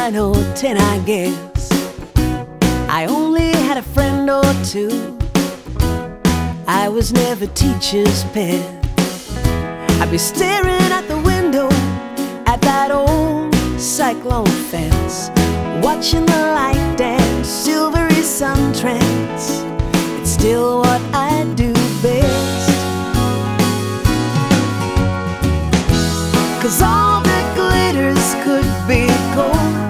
9 or 10, I guess. I only had a friend or two. I was never teacher's pet. I'd be staring at the window at that old cyclone fence, watching the light dance, silvery sun trance. It still